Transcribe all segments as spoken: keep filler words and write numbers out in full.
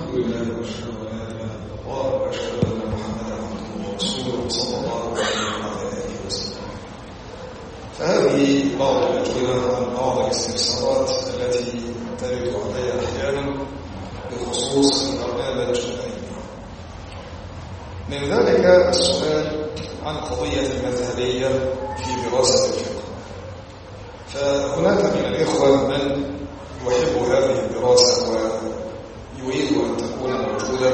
الحمد لله واشهد ان لا اله الا الله واشهد ان محمدا عبده ورسوله صلى الله عليه وعلى اله وسلم. فهذه بعض الاجوبه عن بعض الاستفسارات التي ترد علي احيانا بخصوص البرنامج العلمي. من ذلك السؤال عن قضيه المذهبيه في دراسه الفقه. فهناك من الاخوه من يحب هذه الدراسه ويريد ان تكون موجوده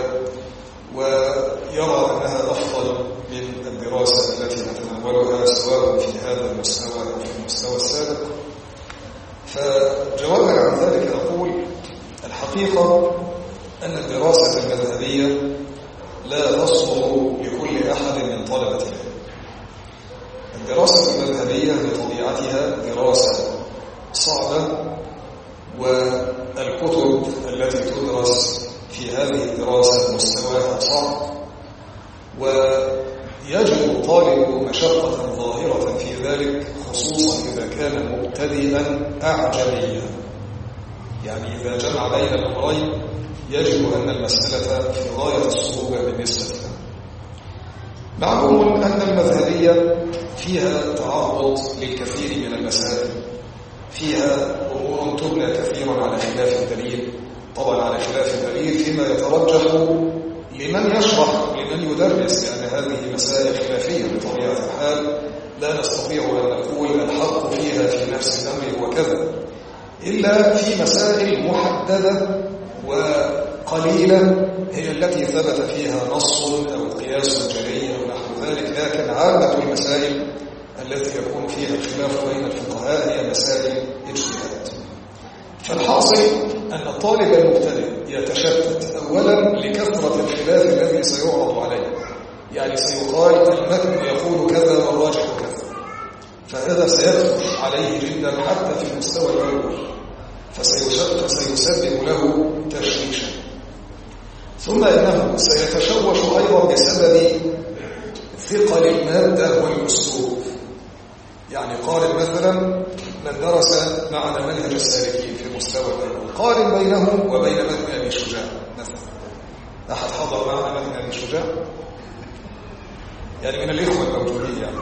ويرى انها افضل من الدراسه التي نتناولها سواء في هذا المستوى او في المستوى السابق. فجوابا عن ذلك اقول الحقيقه ان الدراسه المذهبيه لا تصلح لكل احد من طلبه العلم. الدراسه المذهبيه بطبيعتها دراسه صعبه، والكتب التي تدرس في هذه الدراسة مستواها صعب، ويجد طالب مشقة ظاهرة في ذلك، خصوصا إذا كان مبتدئا أعجميا. يعني إذا جمع بين الأمرين يجد أن المسألة في غاية الصعوبة بالنسبة له. معلوم أن المذهبية فيها تعرض للكثير من المسائل، فيها أمور تبنى كثيرا على خلاف الدليل، طبعا على خلاف الدليل فيما يترجح لمن يشرح لمن يدرس، لأن هذه مسائل خلافية بطبيعة الحال، لا نستطيع أن نقول الحق فيها في نفس الأمر وكذا، إلا في مسائل محددة وقليلة هي التي ثبت فيها نص أو قياس جلي أو نحو ذلك. لكن عامة المسائل التي يكون فيها الخلاف بين الفقهاء هي مسائل اجتهاد. فالحاصل أن الطالب المبتدئ يتشتت أولا لكثرة الخلاف الذي سيعرض عليه. يعني سيقال المتن يقول كذا والراجح كذا، فهذا سيخف عليه جدا حتى في المستوى الأول، فسيسبب له تشويشا. ثم إنه سيتشوش أيضا بسبب ثقل المادة والأسلوب. يعني قارن مثلا من درس معنا منهج السالكين في المستوى الأول، قارن بينه وبين متن أبي شجاع مثلا. أحد حضر معنا متن أبي شجاع؟ يعني من الإخوة الموجودين. يعني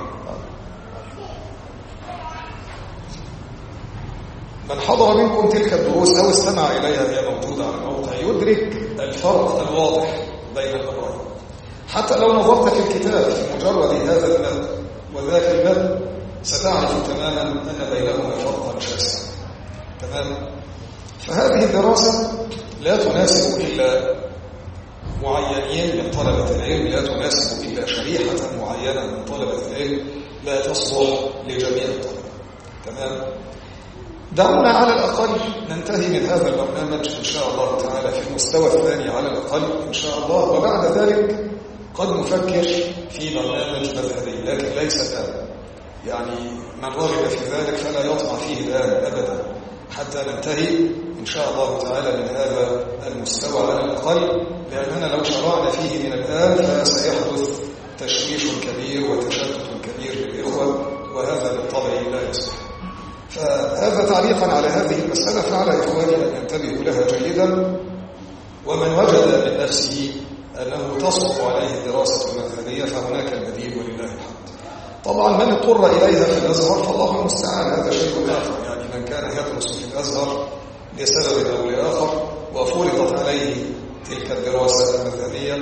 من حضر منكم تلك الدروس أو استمع إليها، هي موجودة على الموقع، يدرك الفرق الواضح بين الأمرين. حتى لو نظرت في الكتاب في مجرد هذا المتن وذاك المتن ستعرف تماما أن بينهما فرقا شاسعا. تمام؟ فهذه الدراسة لا تناسب إلا معينين من طلبة العلم، لا تناسب إلا شريحة معينة من طلبة العلم، لا تصلح لجميع الطلبة. تمام؟ دعونا على الأقل ننتهي من هذا البرنامج إن شاء الله تعالى في المستوى الثاني على الأقل إن شاء الله، وبعد ذلك قد نفكر في برنامج مذهبي، لكن ليس الآن. يعني من رغب في ذلك فلا يطمع فيه الآن أبدا، حتى ننتهي إن شاء الله تعالى من هذا المستوى على الأقل، لأننا لو شرعنا فيه من الآن فسيحدث تشويش كبير وتشتت كبير للإخوة، وهذا بالطبع لا يصلح. فهذا تعليقا على هذه المسألة، فعلى إخواني أن ينتبهوا لها جيدا. ومن وجد من نفسه أنه تصلح عليه الدراسة المذهبية فهناك البديل ولله الحمد. طبعا من اضطر إليها في الأزهر فالله المستعان، هذا شيء آخر. يعني من كان يدرس في الأزهر لسبب أو لآخر وفرضت عليه تلك الدراسة المذهبية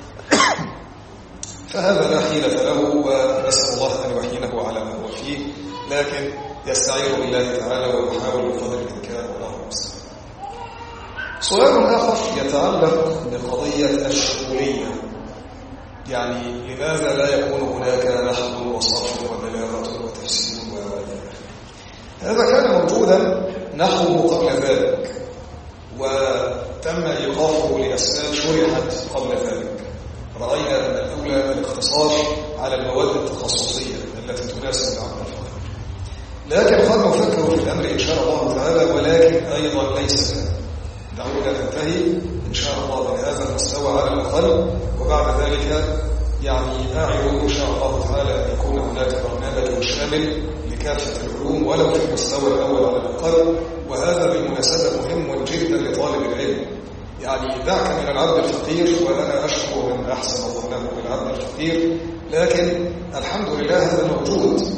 فهذا لا حيلة له، ونسأل الله أن يعينه على ما هو فيه، لكن يستعين بالله تعالى ويحاول بقدر الإمكان، والله المستعان. سؤال آخر يتعلق بقضية الشمولية. يعني لماذا لا يكون هناك نحو وصرف وبلاغة وتفسير وغيره؟ هذا كان موجودا نحوه قبل ذلك، وتم إيقافه لأسباب شرحت قبل ذلك. رأينا أن الأولى الاقتصار على المواد التخصصية التي تناسب العمل الفقهي، لكن قد نفكر في الأمر إن شاء الله تعالى، ولكن أيضا ليس الآن. دعونا ننتهي إن شاء الله من هذا المستوى على الأقل، وبعد ذلك يعني أعد إن شاء الله تعالى أن يكون هناك برنامج شامل لكافة العلوم ولو في المستوى الأول على الأقل. وهذا بالمناسبة مهم جدا لطالب العلم. يعني دعك من العبد الفقير، وأنا أشكر من أحسن ظنه بالعبد الفقير، لكن الحمد لله هذا موجود.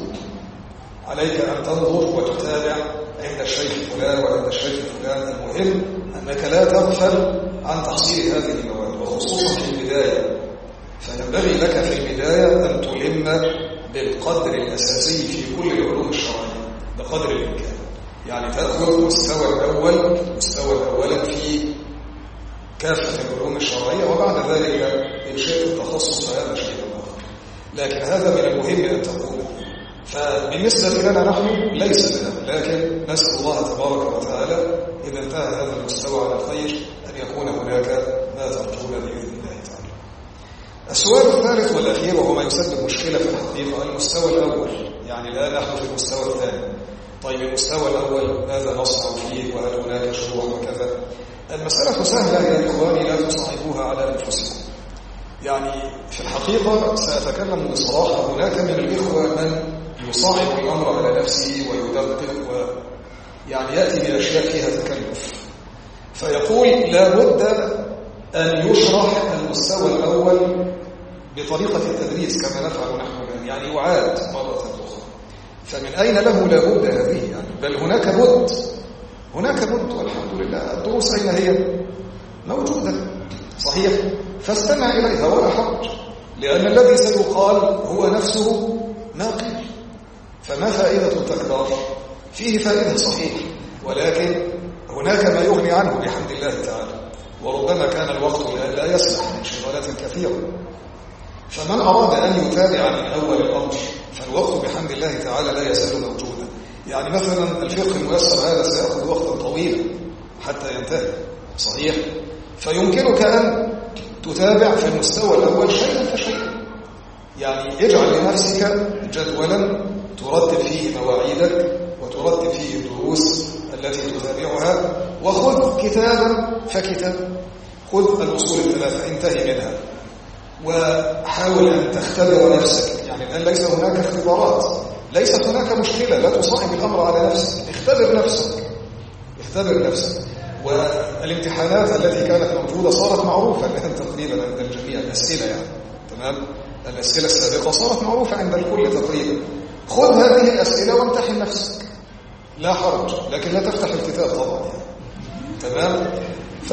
عليك أن تنظر وتتابع عند الشيخ فلان وعند الشيخ فلان. المهم أنك لا تغفل عن تحصيل هذه المواد، وخصوصا في البداية. فينبغي لك في البداية أن تلم بالقدر الأساسي في كل العلوم الشرعية بقدر الإمكان. يعني تأخذ مستوى الأول مستوى الأولا في كافة العلوم الشرعية، وبعد ذلك إن شئت التخصص فهذا شيء آخر. لكن هذا من المهم أن تقوم. فبالنسبة لنا نحن ليس لنا، لكن نسأل الله تبارك وتعالى إذا انتهى هذا المستوى على الخير أن يكون هناك ما ترجون بإذن الله تعالى. السؤال الثالث والأخير وهو ما يسبب مشكلة في الحقيقة، المستوى الأول. يعني الآن نحن في المستوى الثاني. طيب المستوى الأول ماذا نصنع فيه، وهل هناك شروح وكذا؟ المسألة سهلة يا إخواني، لا تصعبوها على أنفسكم. يعني في الحقيقة سأتكلم بصراحة، هناك من الإخوة من يصعب الأمر على نفسه ويدقق ويعني يأتي بأشياء فيها تكلف، فيقول لا بد أن يشرح المستوى الأول بطريقة التدريس كما نفعل نحن الآن، يعني يعاد مرة أخرى. فمن أين له لا بد هذه؟ يعني بل هناك بد هناك بد والحمد لله. الدروس أين هي؟ موجودة صحيح، فاستمع إليها ولا حرج، لأن الذي سيقال هو نفسه ما قيل. فما فائدة التكرار؟ فيه فائدة صحيح، ولكن هناك ما يغني عنه بحمد الله تعالى، وربما كان الوقت لا يسمح من انشغالات كثيرة. فمن أراد أن يتابع من أول الأمر فالوقت بحمد الله تعالى لا يزال موجودا. يعني مثلا الفقه الميسر هذا سيأخذ وقتا طويلا حتى ينتهي صحيح، فيمكنك أن تتابع في المستوى الأول شيئا فشيئا. يعني اجعل لنفسك جدولا ترتب فيه مواعيدك وترتب فيه الدروس التي تتابعها، وخذ كتابا فكتاب. خذ الأصول الثلاثة انتهي منها، وحاول أن تختبر نفسك. يعني الآن ليس هناك اختبارات، ليست هناك مشكلة، لا تصعب الأمر على نفسك، اختبر نفسك اختبر نفسك. والامتحانات التي كانت موجودة صارت معروفة الآن تقريبا عند الجميع، الأسئلة يعني تمام، الأسئلة السابقة صارت معروفة عند الكل تقريبا. خذ هذه الأسئلة وامتحن نفسك لا حرج، لكن لا تفتح الكتاب طبعا يعني. تمام. ف...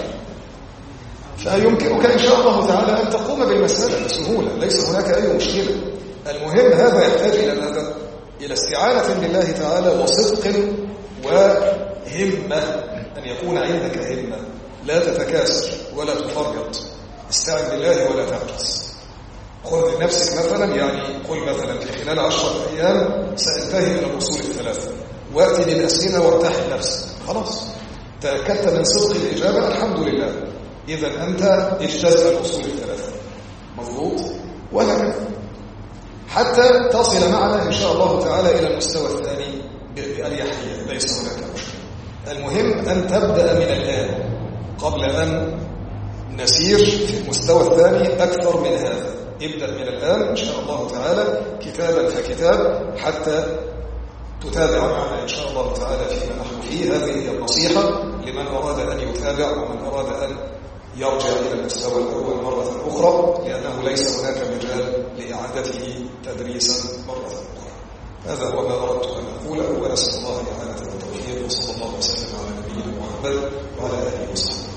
فيمكنك إن شاء الله تعالى أن تقوم بالمسألة بسهولة، ليس هناك أي مشكلة. المهم هذا يحتاج إلى ماذا؟ إلى استعانة بالله تعالى وصدق وهمة، أن يكون عندك همة، لا تتكاسل ولا تفرط. استعن بالله ولا تعجز. خذ لنفسك مثلا، يعني قل مثلا في خلال عشرة أيام سأنتهي من الأصول الثلاثة، وأتي بالأسئلة وارتاح نفسك. خلاص تأكدت من صدق الإجابة الحمد لله، إذا أنت اجتزت الأصول الثلاثة مضبوط، وهكذا حتى تصل معنا إن شاء الله تعالى إلى المستوى الثاني بأريحية، ليس هناك مشكلة. المهم أن تبدأ من الآن قبل أن نسير في المستوى الثاني أكثر من هذا. ابدأ من الآن إن شاء الله تعالى كتابا فكتاب حتى تتابع معنا إن شاء الله تعالى فيما نحن فيه. هذه هي النصيحة لمن أراد أن يتابع ومن أراد أن يرجع إلى المستوى الأول مرة أخرى، لأنه ليس هناك مجال لإعادته تدريسا مرة أخرى. هذا هو ما أردت أن أقوله، ونسأل الله الإعانة والتوفيق، وصلى الله وسلم على نبينا محمد وعلى آله وصحبه.